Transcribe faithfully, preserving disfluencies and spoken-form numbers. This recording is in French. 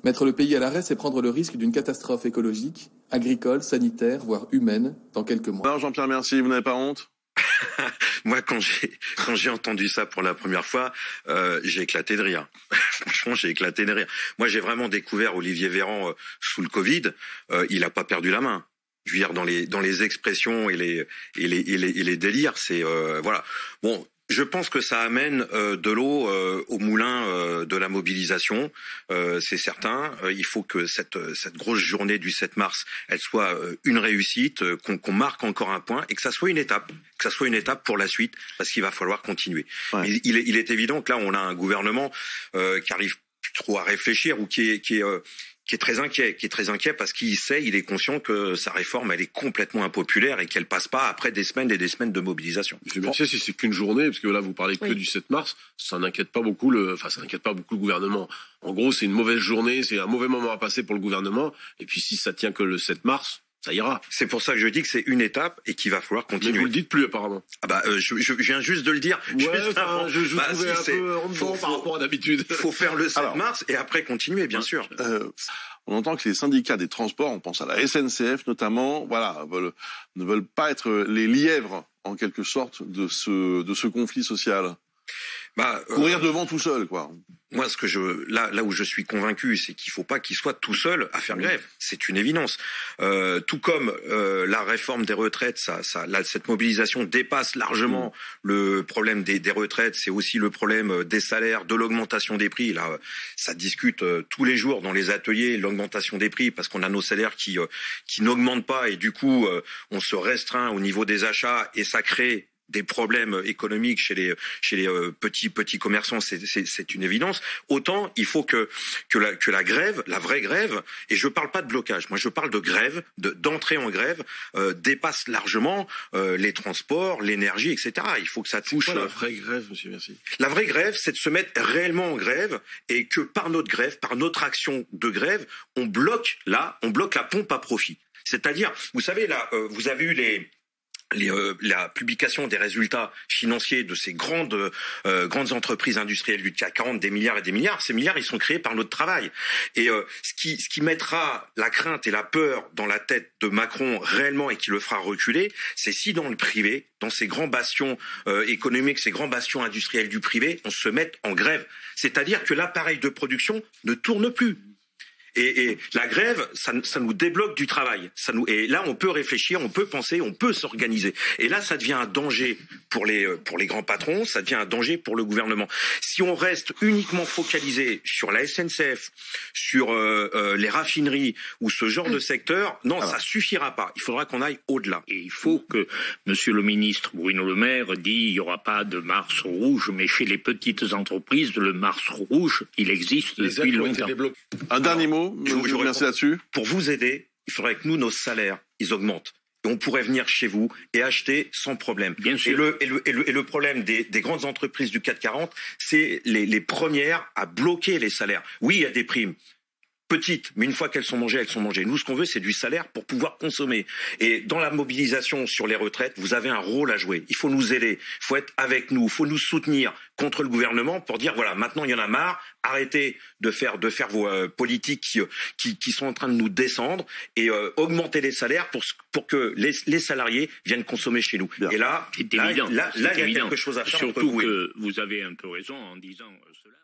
Mettre le pays à l'arrêt, c'est prendre le risque d'une catastrophe écologique, agricole, sanitaire, voire humaine, dans quelques mois. Alors Jean-Pierre Mercier, vous n'avez pas honte? Moi, quand j'ai quand j'ai entendu ça pour la première fois, euh, j'ai éclaté de rire. Franchement, j'ai éclaté de rire. Moi, j'ai vraiment découvert Olivier Véran euh, sous le Covid. Euh, il a pas perdu la main. Je veux dire, dans les dans les expressions et les et les et les, et les délires, c'est euh, voilà. Bon. Je pense que ça amène euh, de l'eau euh, au moulin euh, de la mobilisation, euh, c'est certain. Euh, il faut que cette cette grosse journée du sept mars, elle soit euh, une réussite, euh, qu'on, qu'on marque encore un point et que ça soit une étape, que ça soit une étape pour la suite, parce qu'il va falloir continuer. Ouais. Il, il, est, il est évident que là, on a un gouvernement euh, qui arrive plus trop à réfléchir ou qui est qui est euh, qui est très inquiet, qui est très inquiet parce qu'il sait, il est conscient que sa réforme, elle est complètement impopulaire et qu'elle passe pas après des semaines et des semaines de mobilisation. Je me sais si c'est qu'une journée, parce que là vous parlez que oui. du sept mars, ça n'inquiète pas beaucoup le, enfin ça n'inquiète pas beaucoup le gouvernement. En gros, c'est une mauvaise journée, c'est un mauvais moment à passer pour le gouvernement. Et puis si ça tient que le sept mars, ça ira. C'est pour ça que je dis que c'est une étape et qu'il va falloir continuer. Mais vous le dites plus apparemment. Ah bah euh, je, je viens juste de le dire. Ouais, enfin, je, je bah, trouvais si, un peu en devant par rapport à d'habitude. Il faut faire le sept Alors, mars et après continuer, bien sûr. Euh, on entend que les syndicats des transports, on pense à la S N C F notamment, voilà, veulent, ne veulent pas être les lièvres en quelque sorte de ce de ce conflit social. Bah, courir euh, devant tout seul, quoi. Moi, ce que je, là, là où je suis convaincu, c'est qu'il faut pas qu'il soit tout seul à faire grève. C'est une évidence. Euh, tout comme euh, la réforme des retraites, ça, ça, là, cette mobilisation dépasse largement mmh. le problème des, des retraites. C'est aussi le problème des salaires, de l'augmentation des prix. Là, ça discute euh, tous les jours dans les ateliers l'augmentation des prix parce qu'on a nos salaires qui euh, qui n'augmentent pas et du coup, euh, on se restreint au niveau des achats et ça crée des problèmes économiques chez les chez les euh, petits petits commerçants, c'est c'est c'est une évidence. Autant il faut que que la que la grève, la vraie grève, et je parle pas de blocage, moi je parle de grève, de d'entrée en grève, euh, dépasse largement euh, les transports, l'énergie, et cetera. Il faut que ça touche. C'est quoi la vraie grève, monsieur Mercier? La vraie grève, c'est de se mettre réellement en grève et que par notre grève, par notre action de grève, on bloque là, on bloque la pompe à profit. C'est-à-dire, vous savez là, euh, vous avez eu les Les, euh, la publication des résultats financiers de ces grandes euh, grandes entreprises industrielles du C A C quarante, des milliards et des milliards. Ces milliards, ils sont créés par notre travail. Et euh, ce qui ce qui mettra la crainte et la peur dans la tête de Macron réellement et qui le fera reculer, c'est si dans le privé, dans ces grands bastions euh, économiques, ces grands bastions industriels du privé, on se met en grève. C'est-à-dire que l'appareil de production ne tourne plus. Et, et la grève, ça, ça nous débloque du travail. Ça nous, et là, on peut réfléchir, on peut penser, on peut s'organiser. Et là, ça devient un danger pour les pour les grands patrons, ça devient un danger pour le gouvernement. Si on reste uniquement focalisé sur la S N C F, sur euh, euh, les raffineries ou ce genre de secteur, non, ah. ça suffira pas. Il faudra qu'on aille au-delà. Et il faut que Monsieur le ministre Bruno Le Maire dit il y aura pas de Mars rouge, mais chez les petites entreprises, le Mars rouge, il existe les depuis longtemps. Un dernier mot. Je vous remercie là-dessus. Pour vous aider, il faudrait que nous, nos salaires, ils augmentent. Et on pourrait venir chez vous et acheter sans problème. Bien sûr. Et le, et le, et le, et le problème des, des grandes entreprises du C A C quarante, c'est les, les premières à bloquer les salaires. Oui, il y a des primes petites, mais une fois qu'elles sont mangées, elles sont mangées. Nous, ce qu'on veut, c'est du salaire pour pouvoir consommer. Et dans la mobilisation sur les retraites, vous avez un rôle à jouer. Il faut nous aider, il faut être avec nous, il faut nous soutenir contre le gouvernement pour dire, voilà, maintenant il y en a marre, arrêtez de faire de faire vos euh, politiques qui, qui qui sont en train de nous descendre et euh, augmenter les salaires pour pour que les, les salariés viennent consommer chez nous. Bien. Et là, c'est là, évident. là, là, c'est il y a évident. quelque chose à faire. Surtout que vous avez un peu raison en disant cela.